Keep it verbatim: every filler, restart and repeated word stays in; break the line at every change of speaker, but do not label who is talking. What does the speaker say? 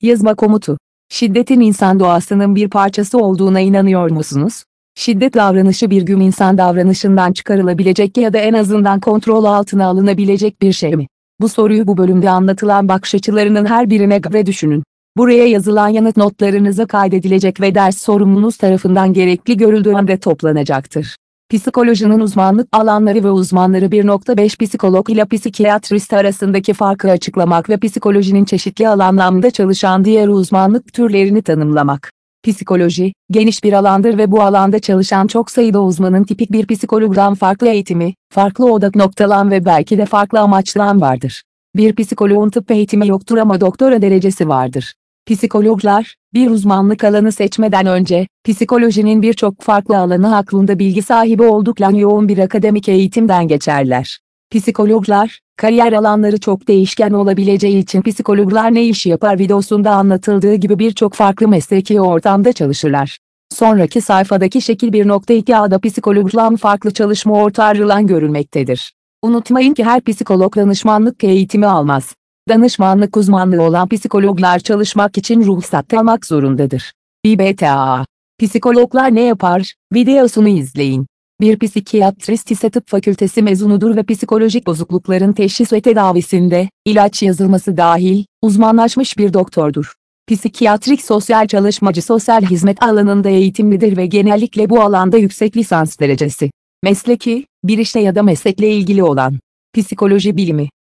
Yazma komutu. Şiddetin insan doğasının bir parçası olduğuna inanıyor musunuz? Şiddet davranışı bir gün insan davranışından çıkarılabilecek ya da en azından kontrol altına alınabilecek bir şey mi? Bu soruyu bu bölümde anlatılan bakış açılarının her birine göre düşünün. Buraya yazılan yanıt notlarınıza kaydedilecek ve ders sorumlunuz tarafından gerekli görüldüğünde toplanacaktır. Psikolojinin uzmanlık alanları ve uzmanları bir nokta beş Psikolog ile psikiyatrist arasındaki farkı açıklamak ve psikolojinin çeşitli alanlarda çalışan diğer uzmanlık türlerini tanımlamak. Psikoloji, geniş bir alandır ve bu alanda çalışan çok sayıda uzmanın tipik bir psikologdan farklı eğitimi, farklı odak noktalan ve belki de farklı amaçlan vardır. Bir psikoloğun tıp eğitimi yoktur ama doktora derecesi vardır. Psikologlar, bir uzmanlık alanı seçmeden önce, psikolojinin birçok farklı alanı hakkında bilgi sahibi olduklarına yoğun bir akademik eğitimden geçerler. Psikologlar, kariyer alanları çok değişken olabileceği için psikologlar ne iş yapar videosunda anlatıldığı gibi birçok farklı mesleki ortamda çalışırlar. Sonraki sayfadaki şekil bir nokta iki A'da psikologların farklı çalışma ortamlarıyla görülmektedir. Unutmayın ki her psikolog danışmanlık eğitimi almaz. Danışmanlık uzmanlığı olan psikologlar çalışmak için ruhsat almak zorundadır. B B T A. Psikologlar ne yapar? Videosunu izleyin. Bir psikiyatrist ise tıp fakültesi mezunudur ve psikolojik bozuklukların teşhis ve tedavisinde, ilaç yazılması dahil, uzmanlaşmış bir doktordur. Psikiyatrik sosyal çalışmacı sosyal hizmet alanında eğitimlidir ve genellikle bu alanda yüksek lisans derecesi. Mesleki, bir işte ya da meslekle ilgili olan. Psikoloji bilimi.